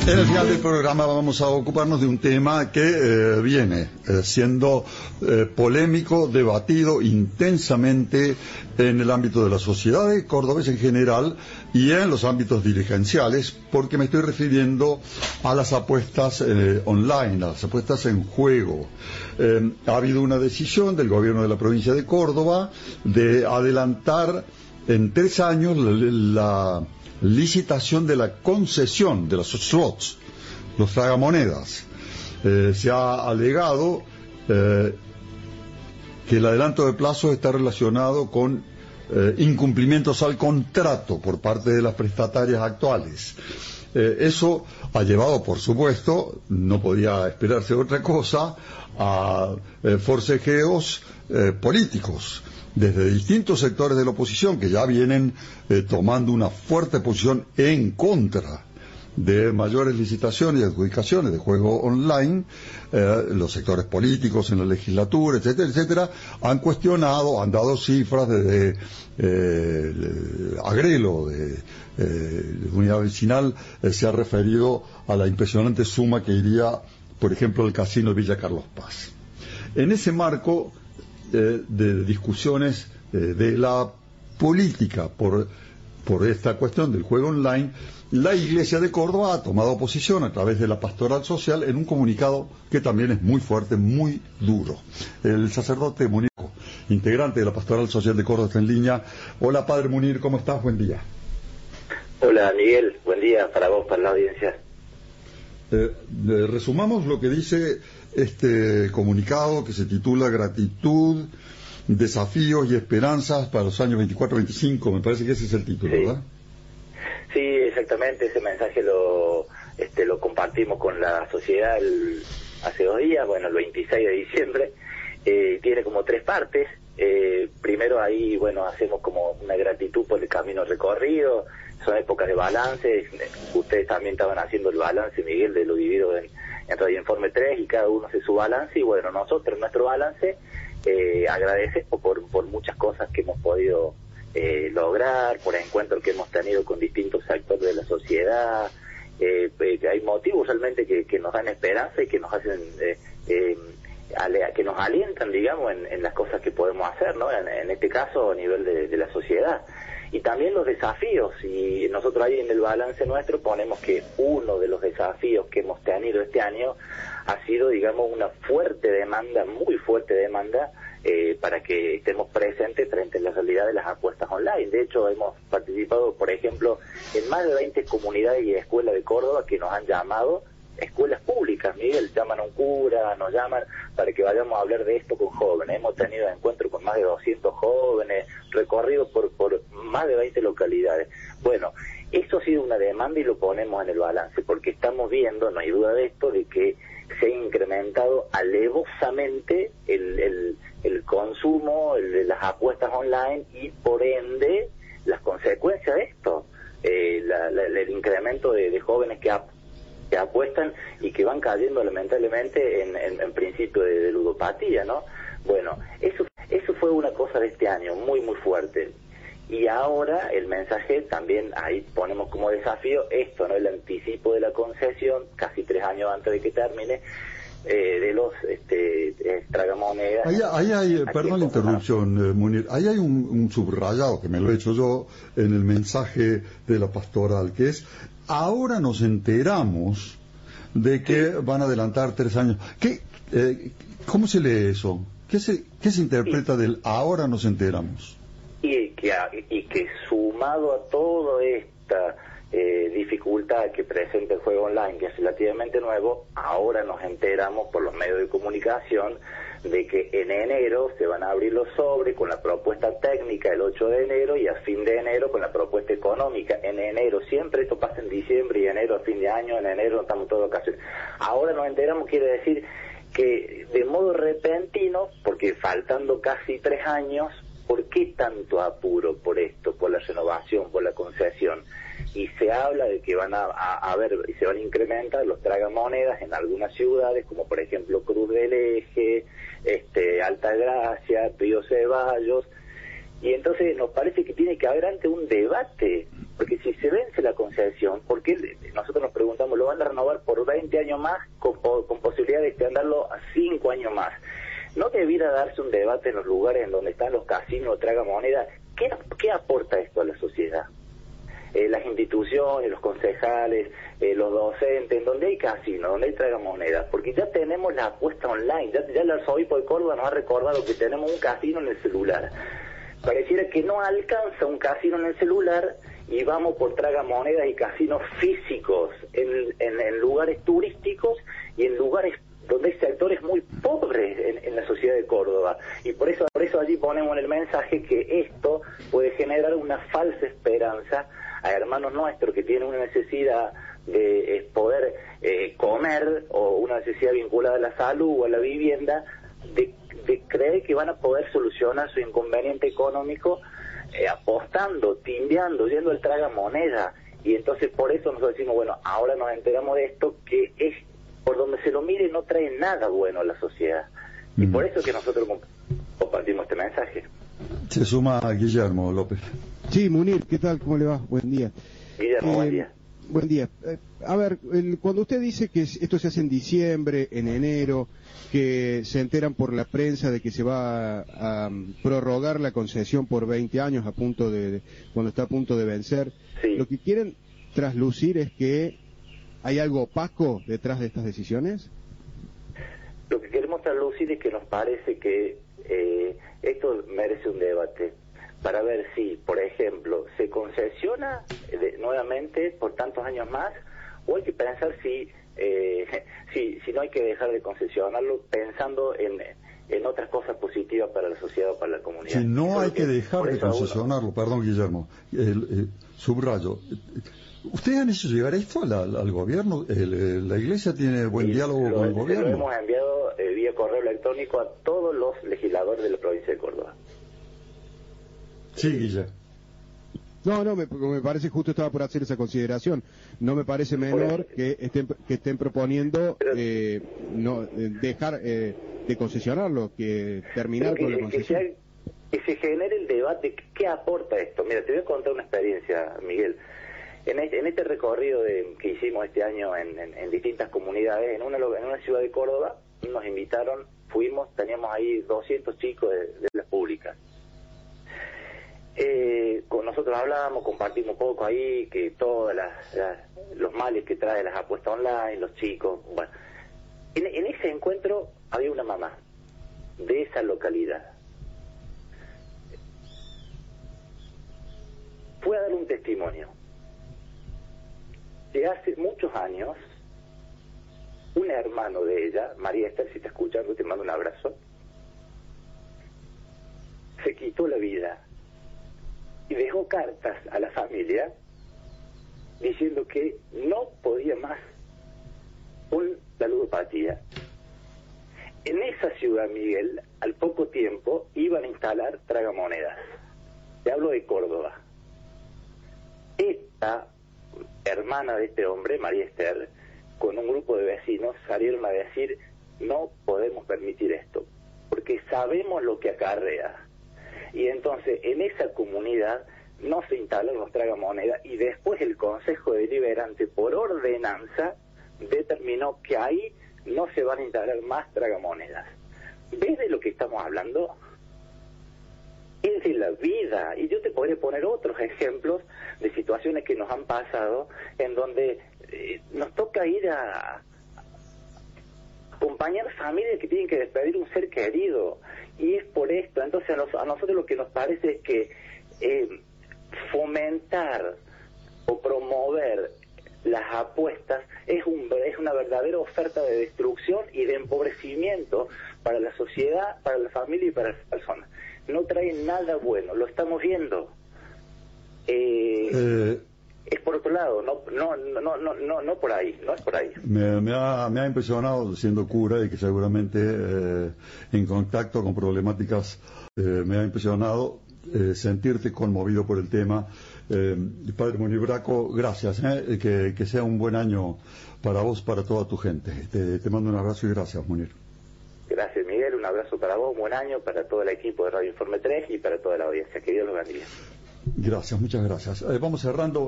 En el final del programa vamos a ocuparnos de un tema que viene siendo polémico, debatido intensamente en el ámbito de la sociedad de Córdoba en general y en los ámbitos dirigenciales, porque me estoy refiriendo a las apuestas online, a las apuestas en juego. Ha habido una decisión del gobierno de la provincia de Córdoba de adelantar en 3 años la licitación de la concesión de los slots, los tragamonedas. Se ha alegado que el adelanto de plazo está relacionado con incumplimientos al contrato por parte de las prestatarias actuales. Eso ha llevado, por supuesto, no podía esperarse otra cosa, a forcejeos políticos desde distintos sectores de la oposición que ya vienen tomando una fuerte posición en contra de mayores licitaciones y adjudicaciones de juego online. Los sectores políticos en la legislatura, etcétera, etcétera, han cuestionado, han dado cifras de Agrelo, de Unidad Vecinal, se ha referido a la impresionante suma que iría, por ejemplo, al casino de Villa Carlos Paz. En ese marco de discusiones de la política por esta cuestión del juego online, la Iglesia de Córdoba ha tomado posición a través de la Pastoral Social en un comunicado que también es muy fuerte, muy duro. El sacerdote Munir, integrante de la Pastoral Social de Córdoba, está en línea. Hola, Padre Munir, ¿cómo estás? Buen día. Hola, Miguel, buen día para vos, para la audiencia. Resumamos lo que dice este comunicado que se titula Gratitud, Desafíos y Esperanzas para los años 24-25, me parece que ese es el título, sí. ¿Verdad? Sí, exactamente, ese mensaje lo compartimos con la sociedad hace 2 días, bueno, el 26 de diciembre, tiene como 3 partes. Primero ahí, bueno, hacemos como una gratitud por el camino recorrido, son épocas de balance, ustedes también estaban haciendo el balance, Miguel, de lo vivido en Radio Informe 3, y cada uno hace su balance, y bueno, nosotros nuestro balance agradecemos por muchas cosas que hemos podido lograr, por encuentros que hemos tenido con distintos sectores de la sociedad. Hay motivos realmente que nos dan esperanza y que nos hacen que nos alientan, digamos, en las cosas que podemos hacer, ¿no? En este caso a nivel de la sociedad. Y también los desafíos, y nosotros ahí en el balance nuestro ponemos que uno de los desafíos que hemos tenido este año ha sido, digamos, una fuerte demanda, muy fuerte demanda, para que estemos presentes frente a la realidad de las apuestas online. De hecho, hemos participado, por ejemplo, en más de 20 comunidades y escuelas de Córdoba que nos han llamado, escuelas públicas, Miguel, llaman a un cura, nos llaman para que vayamos a hablar de esto con jóvenes. Hemos tenido encuentros con más de 200 jóvenes, recorridos por más de 20 localidades. Bueno, eso ha sido una demanda y lo ponemos en el balance, porque estamos viendo, no hay duda de esto, de que se ha incrementado alevosamente el consumo de las apuestas online y por ende las consecuencias de esto, el incremento de jóvenes que apuestan y que van cayendo lamentablemente en principio de ludopatía, ¿no? Bueno, eso fue una cosa de este año muy muy fuerte. Y ahora el mensaje también, ahí ponemos como desafío esto, ¿no? El anticipo de la concesión, casi 3 años antes de que termine, de los tragamonedas. Ahí hay, perdón la interrupción, Munir, ahí hay un subrayado que me lo he hecho yo en el mensaje de la pastoral, que es: ahora nos enteramos de que van a adelantar 3 años. ¿Cómo se lee eso? ¿Qué se interpreta del ahora nos enteramos? Y que sumado a toda esta dificultad que presenta el juego online, que es relativamente nuevo, ahora nos enteramos por los medios de comunicación de que en enero se van a abrir los sobres con la propuesta técnica el 8 de enero y a fin de enero con la propuesta económica. En enero, siempre esto pasa en diciembre y enero a fin de año, en enero estamos todos de vacaciones. Ahora nos enteramos, quiere decir que de modo repentino, porque faltando casi 3 años, ¿por qué tanto apuro por esto, por la renovación, por la concesión? Y se habla de que van a ver y se van a incrementar los tragamonedas en algunas ciudades, como por ejemplo Cruz del Eje, Altagracia, Río Ceballos, y entonces nos parece que tiene que haber ante un debate, porque si se vence la concesión, ¿por qué nosotros nos preguntamos, lo van a renovar por 20 años más, con posibilidad de extenderlo a 5 años más. ¿No debiera darse un debate en los lugares en donde están los casinos, tragamonedas? ¿Qué aporta esto a la sociedad? Las instituciones, los concejales, los docentes, en donde hay casinos, donde hay tragamonedas, porque ya tenemos la apuesta online, ya el arzobispo de Córdoba nos ha recordado que tenemos un casino en el celular. Pareciera que no alcanza un casino en el celular y vamos por tragamonedas y casinos físicos en lugares turísticos y en lugares donde hay sectores muy pobres en la sociedad de Córdoba. Y por eso allí ponemos en el mensaje que esto puede generar una falsa esperanza a hermanos nuestros que tienen una necesidad de poder comer, o una necesidad vinculada a la salud o a la vivienda, de creer que van a poder solucionar su inconveniente económico apostando, timbeando, yendo al tragamoneda. Y entonces por eso nosotros decimos, bueno, ahora nos enteramos de esto, que es, por donde se lo mire, no trae nada bueno a la sociedad. Y por eso que nosotros compartimos este mensaje. Se suma a Guillermo López. Sí, Munir, ¿qué tal? ¿Cómo le va? Buen día. Guillermo, buen día. Buen día. A ver, cuando usted dice que esto se hace en diciembre, en enero, que se enteran por la prensa de que se va a prorrogar la concesión por 20 años cuando está a punto de vencer, sí. Lo que quieren traslucir es que hay algo opaco detrás de estas decisiones. Lo que queremos traslucir es que nos parece que esto merece un debate para ver si, por ejemplo, se concesiona nuevamente por tantos años más, o hay que pensar si no hay que dejar de concesionarlo, pensando en otras cosas positivas para la sociedad o para la comunidad. Si no hay que dejar de concesionarlo, perdón, Guillermo, subrayo. ¿Ustedes han hecho llegar esto al gobierno? ¿La Iglesia tiene buen diálogo con el gobierno? Lo hemos enviado vía correo electrónico a todos los legisladores de la provincia de Córdoba. Sí, Guillermo. No, me parece, justo estaba por hacer esa consideración. No me parece menor que estén proponiendo dejar de concesionarlo, que terminar con la concesión. Que se genere el debate, ¿qué aporta esto? Mira, te voy a contar una experiencia, Miguel. En este recorrido que hicimos este año en distintas comunidades, en una ciudad de Córdoba, nos invitaron, teníamos ahí 200 chicos de las públicas. Con nosotros hablábamos, compartimos un poco ahí, que todos los males que trae las apuestas online, los chicos. Bueno, en ese encuentro había una mamá de esa localidad. Fue a dar un testimonio que hace muchos años un hermano de ella, María Esther, si te escuchando, te mando un abrazo, se quitó la vida y dejó cartas a la familia diciendo que no podía más con la ludopatía. En esa ciudad, Miguel, al poco tiempo iban a instalar tragamonedas. Te hablo de Córdoba. Esta hermana de este hombre, María Esther, con un grupo de vecinos salieron a decir: no podemos permitir esto, porque sabemos lo que acarrea. Y entonces en esa comunidad no se instalan los tragamonedas, y después el Consejo Deliberante, por ordenanza, determinó que ahí no se van a instalar más tragamonedas. ¿Ves de lo que estamos hablando? Es de la vida. Y yo te podría poner otros ejemplos de situaciones que nos han pasado en donde nos toca ir a acompañar familias que tienen que despedir un ser querido, y es por esto. Entonces a nosotros lo que nos parece es que fomentar o promover las apuestas es una verdadera oferta de destrucción y de empobrecimiento para la sociedad, para la familia y para las personas. No trae nada bueno, lo estamos viendo. Es por otro lado, no por ahí, no es por ahí. Me ha impresionado, siendo cura y que seguramente en contacto con problemáticas, me ha impresionado sentirte conmovido por el tema. Padre Munir Braco, gracias, que sea un buen año para vos, para toda tu gente. Te mando un abrazo y gracias, Munir. Gracias, Miguel, un abrazo para vos, un buen año para todo el equipo de Radio Informe 3 y para toda la audiencia. Que Dios los bendiga. Gracias, muchas gracias. Vamos cerrando.